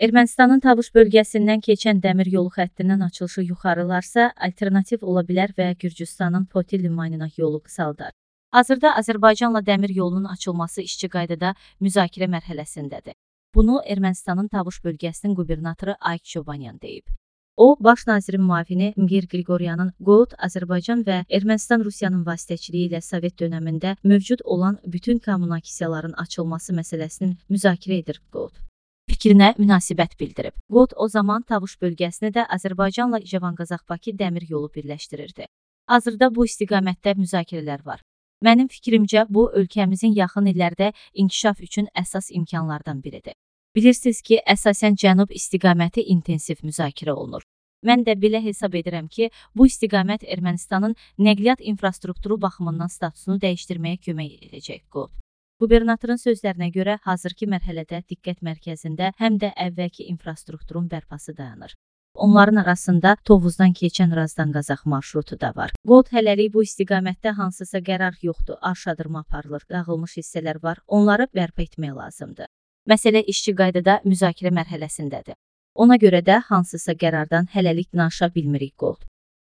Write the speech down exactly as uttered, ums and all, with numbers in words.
Ermənistanın Tavuş bölgəsindən keçən dəmir yolu xəttinin açılışı yuxarılarsa, alternativ ola bilər və Gürcüstanın Poti limanına yolu qısaldar. Hazırda Azərbaycanla dəmir yolunun açılması işçi qaydada müzakirə mərhələsindədir. Bunu Ermənistanın Tavuş bölgəsinin qubernatoru Ayk Çobanyan deyib. O, baş nazirin müavini Mgir Qriqoryanın Qoğud, Azərbaycan və Ermənistan Rusiyanın vasitəçiliyi ilə Sovet dönəmində mövcud olan bütün kommunikasiyaların açılması məsələsinin müzakirə edir Qoğud fikrinə münasibət bildirib. Qoğud o zaman Tavuş bölgəsini də Azərbaycanla İrəvan-Qazax-Bakı dəmir yolu birləşdirirdi. Hazırda bu istiqamətdə müzakirələr var. Mənim fikrimcə, bu ölkəmizin yaxın illərdə inkişaf üçün əsas imkanlardan biridir. Bilirsiniz ki, əsasən cənub istiqaməti intensiv müzakirə olunur. Mən də belə hesab edirəm ki, bu istiqamət Ermənistanın nəqliyyat infrastrukturu baxımından statusunu dəyişdirməyə kömək edəcək Qoğud. Qubernatorun sözlərinə görə, hazırki mərhələdə diqqət mərkəzində həm də əvvəlki infrastrukturun bərpası dayanır. Onların arasında Tovuzdan keçən Razdan Qazax marşrutu da var. Qoğud hələlik bu istiqamətdə hansısa qərar yoxdur, arşadırma aparılır, dağılmış hissələr var, onları bərpa etmək lazımdır. Məsələ işçi qaydada müzakirə mərhələsindədir. Ona görə də hansısa qərardan hələlik danışa bilmirik Qoğud.